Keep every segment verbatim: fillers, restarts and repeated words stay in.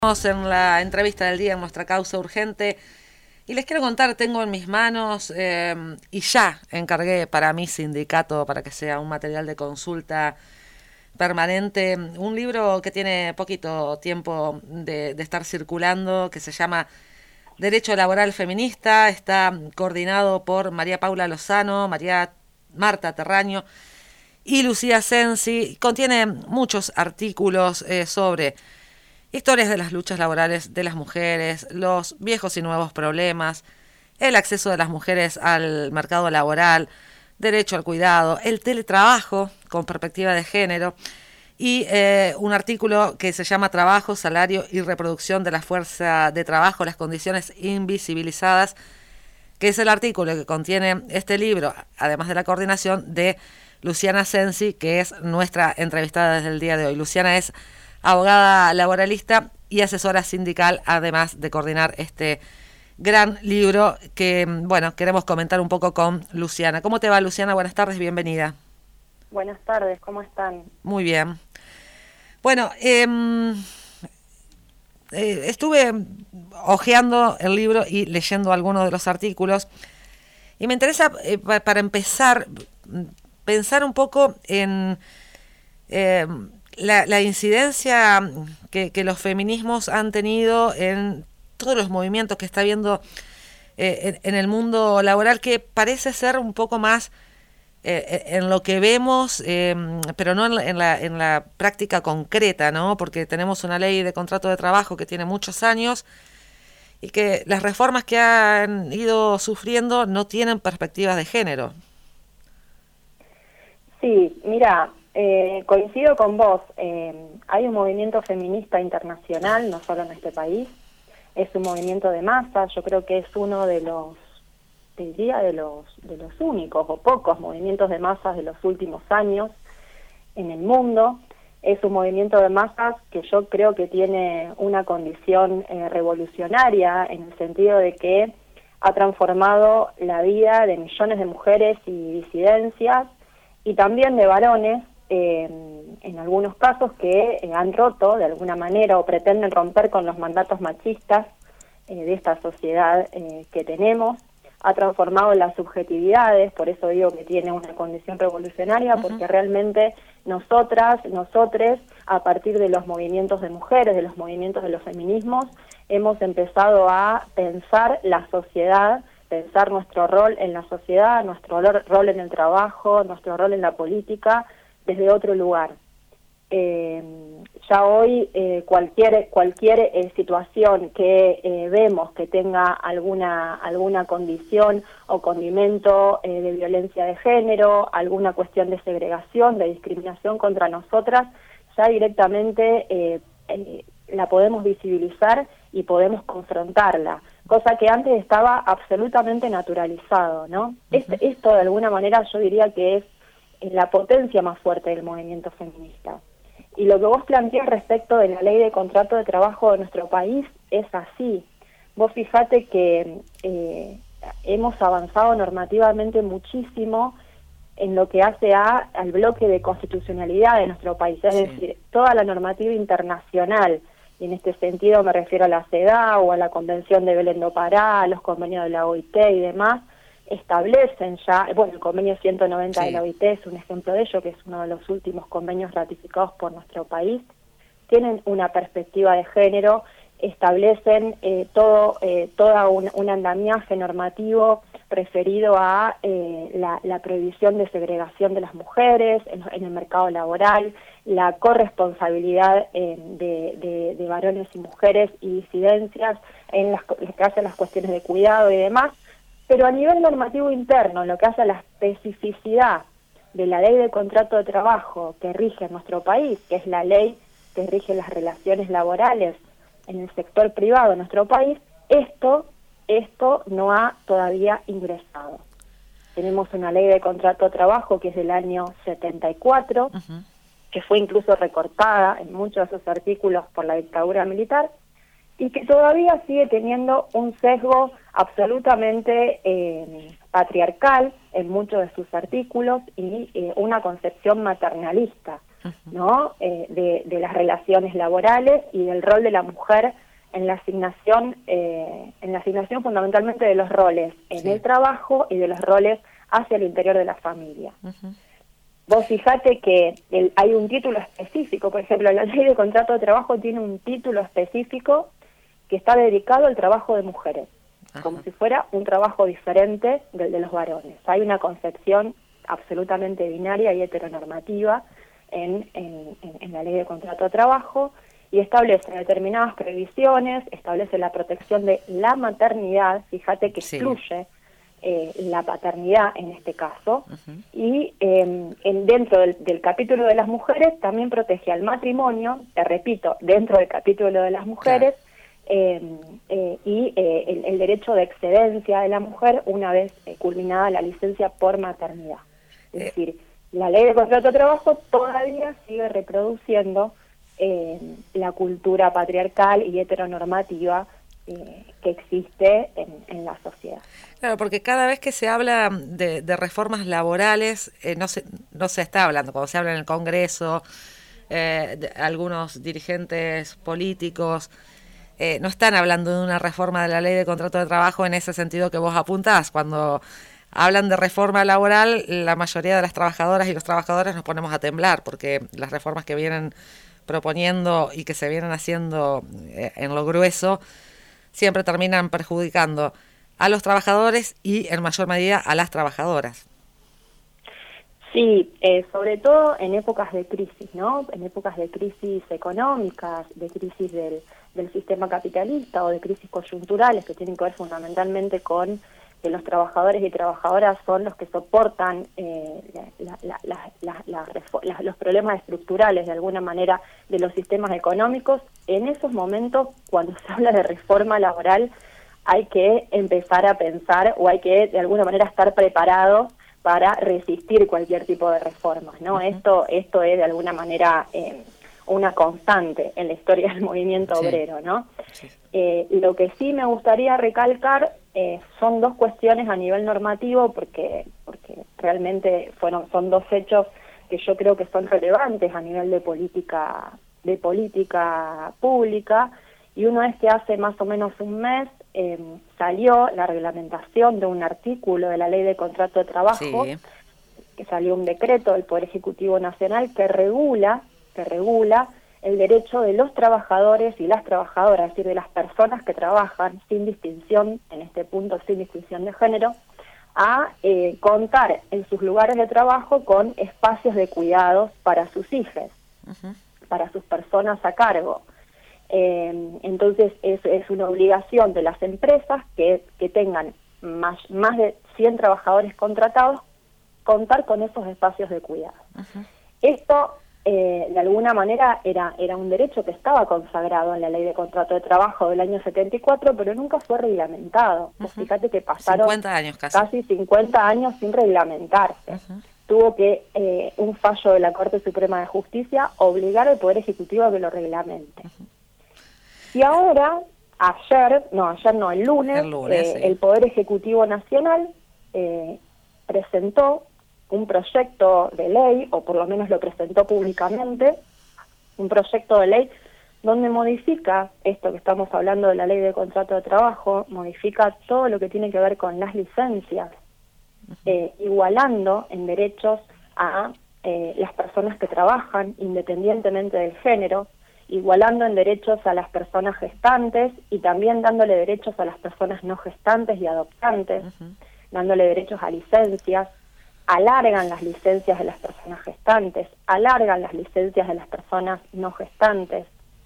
Estamos en la entrevista del día en nuestra causa urgente y les quiero contar, tengo en mis manos eh, y ya encargué para mi sindicato para que sea un material de consulta permanente, un libro que tiene poquito tiempo de, de estar circulando, que se llama Derecho Laboral Feminista. Está coordinado por María Paula Lozano, María Marta Terraño y Lucía Sensi. Contiene muchos artículos eh, sobre historias de las luchas laborales de las mujeres, los viejos y nuevos problemas, el acceso de las mujeres al mercado laboral, derecho al cuidado, el teletrabajo con perspectiva de género y eh, un artículo que se llama Trabajo, Salario y Reproducción de la Fuerza de Trabajo, las condiciones invisibilizadas, que es el artículo que contiene este libro, además de la coordinación de Luciana Sensi, que es nuestra entrevistada desde el día de hoy. Luciana es abogada laboralista y asesora sindical, además de coordinar este gran libro que, bueno, queremos comentar un poco con Luciana. ¿Cómo te va, Luciana? Buenas tardes, bienvenida. Buenas tardes, ¿cómo están? Muy bien. Bueno, eh, eh, estuve hojeando el libro y leyendo algunos de los artículos y me interesa, eh, para empezar, pensar un poco en Eh, La, la incidencia que, que los feminismos han tenido en todos los movimientos que está habiendo eh, en, en el mundo laboral, que parece ser un poco más eh, en lo que vemos, eh, pero no en la, en, la, en la práctica concreta, ¿no? Porque tenemos una ley de contrato de trabajo que tiene muchos años y que las reformas que han ido sufriendo no tienen perspectivas de género. Sí, mira, eh, coincido con vos. Eh, hay un movimiento feminista internacional, no solo en este país, es un movimiento de masas. Yo creo que es uno de los, te diría, de los, de los únicos o pocos movimientos de masas de los últimos años en el mundo. Es un movimiento de masas que yo creo que tiene una condición eh, revolucionaria, en el sentido de que ha transformado la vida de millones de mujeres y disidencias, y también de varones, eh, en algunos casos que eh, han roto de alguna manera o pretenden romper con los mandatos machistas eh, de esta sociedad eh, que tenemos. Ha transformado las subjetividades, por eso digo que tiene una condición revolucionaria, uh-huh. porque realmente nosotras, nosotres, a partir de los movimientos de mujeres, de los movimientos de los feminismos, hemos empezado a pensar la sociedad, pensar nuestro rol en la sociedad, nuestro rol en el trabajo, nuestro rol en la política, desde otro lugar. Eh, ya hoy eh, cualquier cualquier eh, situación que eh, vemos que tenga alguna alguna condición o condimento eh, de violencia de género, alguna cuestión de segregación, de discriminación contra nosotras, ya directamente eh, eh, la podemos visibilizar y podemos confrontarla, cosa que antes estaba absolutamente naturalizado, ¿no? Uh-huh. Este, esto de alguna manera yo diría que es la potencia más fuerte del movimiento feminista. Y lo que vos planteás respecto de la ley de contrato de trabajo de nuestro país es así. Vos fijate que eh, hemos avanzado normativamente muchísimo en lo que hace a, al bloque de constitucionalidad de nuestro país, es sí. decir, toda la normativa internacional, y en este sentido me refiero a la CEDAW, a la Convención de Belén do Pará, a los convenios de la O I T y demás, establecen ya, bueno, el convenio ciento noventa sí. de la O I T es un ejemplo de ello, que es uno de los últimos convenios ratificados por nuestro país, tienen una perspectiva de género, establecen eh, todo eh, toda un, un andamiaje normativo referido a eh, la, la prohibición de segregación de las mujeres en, en el mercado laboral, la corresponsabilidad eh, de, de, de varones y mujeres y disidencias en las, lo que hace a las cuestiones de cuidado y demás, pero a nivel normativo interno, lo que hace a la especificidad de la ley de contrato de trabajo que rige en nuestro país, que es la ley que rige las relaciones laborales en el sector privado de nuestro país, esto, esto no ha todavía ingresado. Tenemos una ley de contrato de trabajo que es del año setenta y cuatro, uh-huh. que fue incluso recortada en muchos de sus artículos por la dictadura militar, y que todavía sigue teniendo un sesgo absolutamente eh, patriarcal en muchos de sus artículos y eh, una concepción maternalista ¿no? Eh, de, de las relaciones laborales y del rol de la mujer en la asignación, eh, en la asignación fundamentalmente de los roles en sí. el trabajo y de los roles hacia el interior de la familia. Uh-huh. Vos fijate que el, hay un título específico, por ejemplo, la ley de contrato de trabajo tiene un título específico que está dedicado al trabajo de mujeres, uh-huh. como si fuera un trabajo diferente del de los varones. Hay una concepción absolutamente binaria y heteronormativa en, en, en la ley de contrato de trabajo, y establece determinadas previsiones, establece la protección de la maternidad, fíjate que sí. excluye eh, la paternidad en este caso, uh-huh. y eh, en, dentro del, del capítulo de las mujeres también protege al matrimonio, te repito, dentro del capítulo de las mujeres, claro. eh, eh, y eh, el, el derecho de excedencia de la mujer una vez eh, culminada la licencia por maternidad. Es eh. decir, la ley de contrato de trabajo todavía sigue reproduciendo Eh, la cultura patriarcal y heteronormativa eh, que existe en, en la sociedad. Claro, porque cada vez que se habla de, de reformas laborales, eh, no se no se está hablando, cuando se habla en el Congreso, eh, de algunos dirigentes políticos eh, no están hablando de una reforma de la ley de contrato de trabajo en ese sentido que vos apuntás. Cuando hablan de reforma laboral, la mayoría de las trabajadoras y los trabajadores nos ponemos a temblar, porque las reformas que vienen proponiendo y que se vienen haciendo eh, en lo grueso, siempre terminan perjudicando a los trabajadores y en mayor medida a las trabajadoras. Sí, eh, sobre todo en épocas de crisis, ¿no? En épocas de crisis económicas, de crisis del, del sistema capitalista o de crisis coyunturales que tienen que ver fundamentalmente con que los trabajadores y trabajadoras son los que soportan eh, la, la, la, la, la, la, los problemas estructurales, de alguna manera, de los sistemas económicos. En esos momentos, cuando se habla de reforma laboral, hay que empezar a pensar o hay que, de alguna manera, estar preparados para resistir cualquier tipo de reformas, ¿no? Uh-huh. Esto, esto es, de alguna manera, eh, una constante en la historia del movimiento sí. obrero, ¿no? Sí. Eh, lo que sí me gustaría recalcar eh, son dos cuestiones a nivel normativo, porque porque realmente fueron son dos hechos que yo creo que son relevantes a nivel de política de política pública, y uno es que hace más o menos un mes eh, salió la reglamentación de un artículo de la Ley de Contrato de Trabajo, sí. que salió un decreto del Poder Ejecutivo Nacional que regula que regula el derecho de los trabajadores y las trabajadoras, es decir, de las personas que trabajan sin distinción, en este punto sin distinción de género, a eh, contar en sus lugares de trabajo con espacios de cuidados para sus hijos, uh-huh. para sus personas a cargo. Eh, entonces es, es una obligación de las empresas que, que tengan más, más de cien trabajadores contratados, contar con esos espacios de cuidado. Uh-huh. Esto Eh, de alguna manera era era un derecho que estaba consagrado en la Ley de Contrato de Trabajo del año setenta y cuatro, pero nunca fue reglamentado. Uh-huh. Fíjate que pasaron cincuenta años casi. casi cincuenta años sin reglamentarse. Uh-huh. Tuvo que eh, un fallo de la Corte Suprema de Justicia obligar al Poder Ejecutivo a que lo reglamente. Uh-huh. Y ahora, ayer, no, ayer no, el lunes, el, lunes, eh, sí. el Poder Ejecutivo Nacional eh, presentó un proyecto de ley, o por lo menos lo presentó públicamente, un proyecto de ley donde modifica esto que estamos hablando de la Ley de Contrato de Trabajo, modifica todo lo que tiene que ver con las licencias, eh, igualando en derechos a eh, las personas que trabajan independientemente del género, igualando en derechos a las personas gestantes y también dándole derechos a las personas no gestantes y adoptantes, uh-huh. dándole derechos a licencias, alargan las licencias de las personas gestantes, alargan las licencias de las personas no gestantes,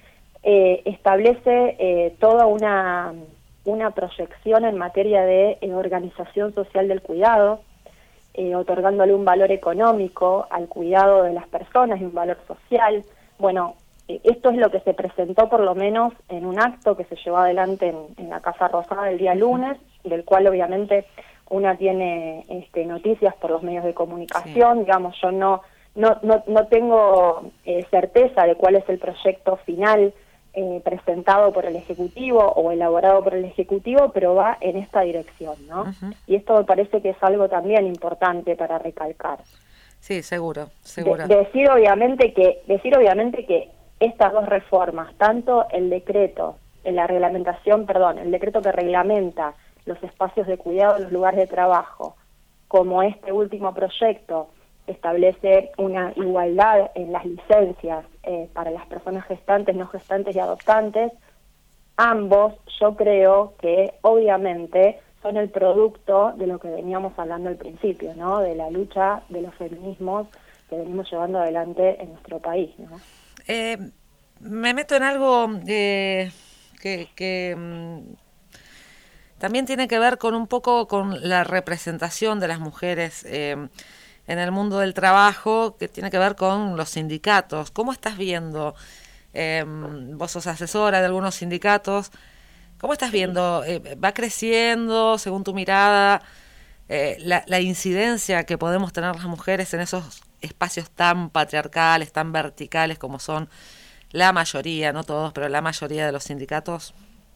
eh, establece eh, toda una, una proyección en materia de eh, organización social del cuidado, eh, otorgándole un valor económico al cuidado de las personas y un valor social. Bueno, eh, esto es lo que se presentó por lo menos en un acto que se llevó adelante en, en la Casa Rosada el día lunes, del cual obviamente una tiene este, noticias por los medios de comunicación, sí. digamos, yo no no no, no tengo eh, certeza de cuál es el proyecto final eh, presentado por el Ejecutivo o elaborado por el Ejecutivo, pero va en esta dirección, ¿no? Uh-huh. Y esto me parece que es algo también importante para recalcar. Sí, seguro, seguro. De, decir obviamente que decir obviamente que estas dos reformas, tanto el decreto, en la reglamentación, perdón, el decreto que reglamenta los espacios de cuidado en los lugares de trabajo, como este último proyecto establece una igualdad en las licencias eh, para las personas gestantes, no gestantes y adoptantes, ambos yo creo que obviamente son el producto de lo que veníamos hablando al principio, ¿no? De la lucha de los feminismos que venimos llevando adelante en nuestro país, ¿no? Eh, me meto en algo eh, que, que mm, también tiene que ver con un poco con la representación de las mujeres eh, en el mundo del trabajo, que tiene que ver con los sindicatos. ¿Cómo estás viendo? Eh, vos sos asesora de algunos sindicatos. ¿Cómo estás viendo? Eh, ¿Va creciendo, según tu mirada, eh, la, la incidencia que podemos tener las mujeres en esos espacios tan patriarcales, tan verticales como son la mayoría, no todos, pero la mayoría de los sindicatos?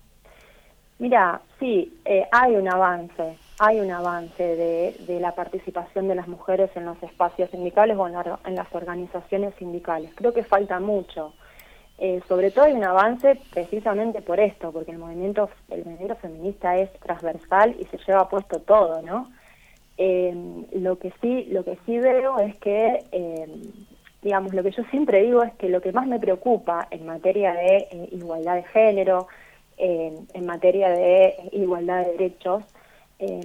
Mira, sí, eh, hay un avance, hay un avance de, de la participación de las mujeres en los espacios sindicales o en, la, en las organizaciones sindicales. Creo que falta mucho. Eh, sobre todo hay un avance precisamente por esto, porque el movimiento el movimiento feminista es transversal y se lleva puesto todo, ¿no? Eh, lo que sí lo que sí veo es que, eh, digamos, lo que yo siempre digo es que lo que más me preocupa en materia de eh, igualdad de género, eh, en materia de igualdad de derechos, eh,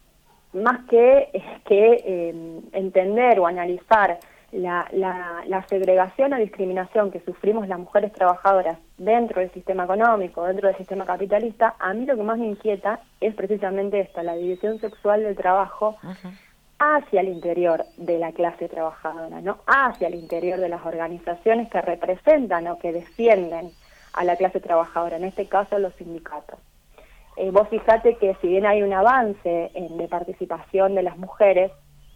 más que, que eh, entender o analizar La, la, la segregación o discriminación que sufrimos las mujeres trabajadoras dentro del sistema económico, dentro del sistema capitalista, a mí lo que más me inquieta es precisamente esta, la división sexual del trabajo uh-huh. hacia el interior de la clase trabajadora, ¿no? Hacia el interior de las organizaciones que representan o que defienden a la clase trabajadora, en este caso los sindicatos. Eh, vos fijate que si bien hay un avance en, de participación de las mujeres,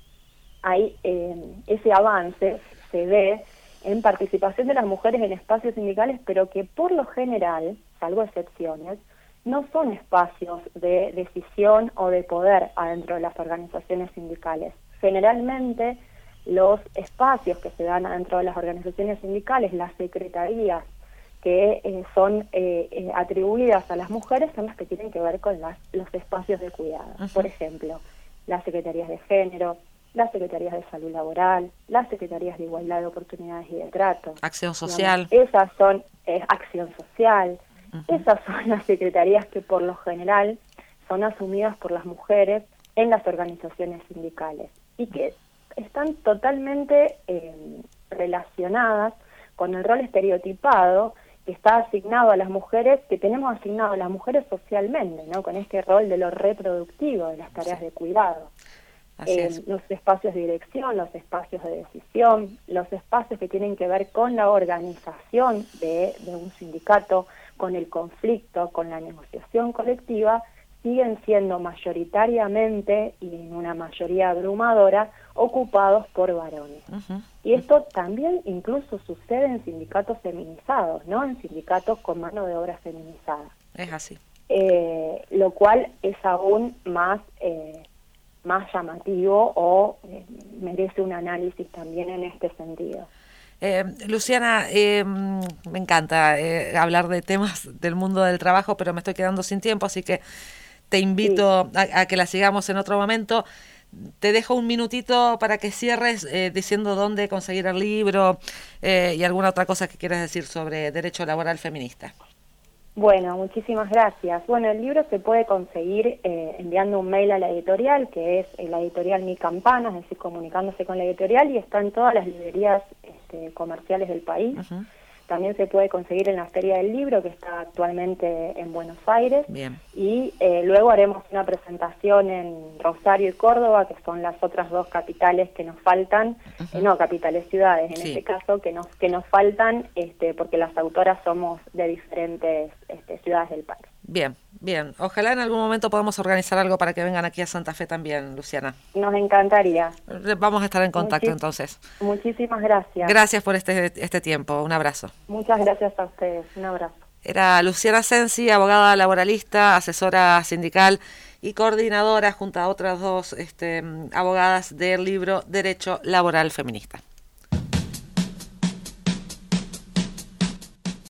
Hay, eh, ese avance se ve en participación de las mujeres en espacios sindicales, pero que por lo general, salvo excepciones, no son espacios de decisión o de poder adentro de las organizaciones sindicales. Generalmente los espacios que se dan adentro de las organizaciones sindicales, las secretarías que eh, son eh, eh, atribuidas a las mujeres, son las que tienen que ver con las, los espacios de cuidado. Uh-huh. Por ejemplo, las secretarías de género, las secretarías de salud laboral, las secretarías de igualdad de oportunidades y de trato. Acción social. Digamos, esas son eh, acción social. Uh-huh. Esas son las secretarías que por lo general son asumidas por las mujeres en las organizaciones sindicales y que están totalmente eh, relacionadas con el rol estereotipado que está asignado a las mujeres, que tenemos asignado a las mujeres socialmente, ¿no? Con este rol de lo reproductivo, de las tareas de cuidado. Eh, los espacios de dirección, los espacios de decisión, los espacios que tienen que ver con la organización de, de un sindicato, con el conflicto, con la negociación colectiva, siguen siendo mayoritariamente y en una mayoría abrumadora ocupados por varones. Uh-huh. Y esto también incluso sucede en sindicatos feminizados, ¿no? En sindicatos con mano de obra feminizada. Es así. Eh, lo cual es aún más... Eh, más llamativo o eh, merece un análisis también en este sentido. Eh, Luciana, eh, me encanta eh, hablar de temas del mundo del trabajo, pero me estoy quedando sin tiempo, así que te invito sí. a, a que la sigamos en otro momento. Te dejo un minutito para que cierres eh, diciendo dónde conseguir el libro eh, y alguna otra cosa que quieras decir sobre derecho laboral feminista. Bueno, muchísimas gracias. Bueno, el libro se puede conseguir eh, enviando un mail a la editorial, que es la editorial Mi Campana, es decir, comunicándose con la editorial, y está en todas las librerías este, comerciales del país. Uh-huh. También se puede conseguir en la Feria del Libro, que está actualmente en Buenos Aires. Bien. Y eh, luego haremos una presentación en Rosario y Córdoba, que son las otras dos capitales que nos faltan, uh-huh. eh, no, capitales ciudades en sí. este caso, que nos que nos faltan, este, porque las autoras somos de diferentes este, ciudades del país. Bien, bien. Ojalá en algún momento podamos organizar algo para que vengan aquí a Santa Fe también, Luciana. Nos encantaría. Vamos a estar en contacto Muchis- entonces. Muchísimas gracias. Gracias por este, este tiempo. Un abrazo. Muchas gracias a ustedes. Un abrazo. Era Luciana Sensi, abogada laboralista, asesora sindical y coordinadora junto a otras dos este, abogadas del libro Derecho Laboral Feminista.